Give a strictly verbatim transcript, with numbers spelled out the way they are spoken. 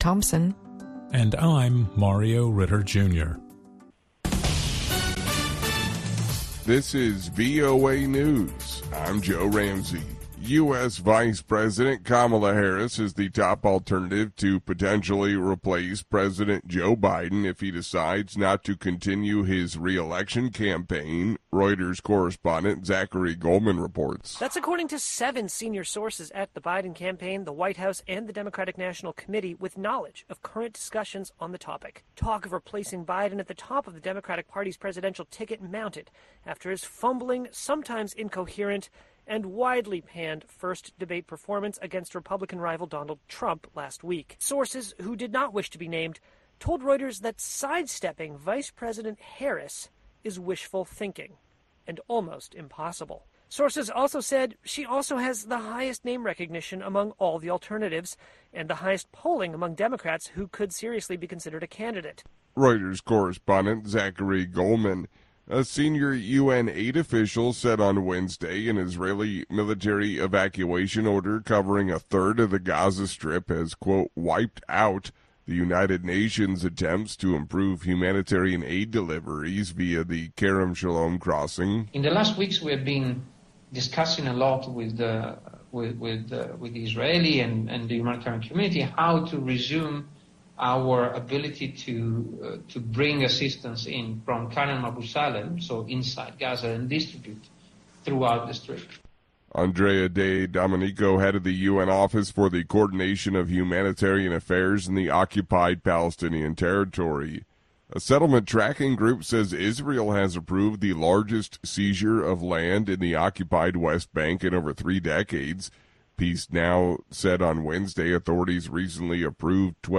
Thompson. And I'm Mario Ritter Junior This is V O A News. I'm Joe Ramsey. U S. Vice President Kamala Harris is the top alternative to potentially replace President Joe Biden if he decides not to continue his re-election campaign, Reuters correspondent Zachary Goldman reports. That's according to seven senior sources at the Biden campaign, the White House, and the Democratic National Committee with knowledge of current discussions on the topic. Talk of replacing Biden at the top of the Democratic Party's presidential ticket mounted after his fumbling, sometimes incoherent, and widely panned first debate performance against Republican rival Donald Trump last week. Sources who did not wish to be named told Reuters that sidestepping Vice President Harris is wishful thinking and almost impossible. Sources also said she also has the highest name recognition among all the alternatives and the highest polling among Democrats who could seriously be considered a candidate. Reuters correspondent Zachary Goldman. A senior U N aid official said on Wednesday an Israeli military evacuation order covering a third of the Gaza Strip has, quote, wiped out the United Nations attempts to improve humanitarian aid deliveries via the Kerem Shalom crossing. In the last weeks, we have been discussing a lot with the, with, with, uh, with the Israeli and, and the humanitarian community how to resume our ability to uh, to bring assistance in from Khan Abu Salem, so inside Gaza, and distribute throughout the Strip. Andrea De Domenico headed the U N Office for the Coordination of Humanitarian Affairs in the occupied Palestinian territory. A settlement tracking group says Israel has approved the largest seizure of land in the occupied West Bank in over three decades. Peace Now said on Wednesday authorities recently approved twelve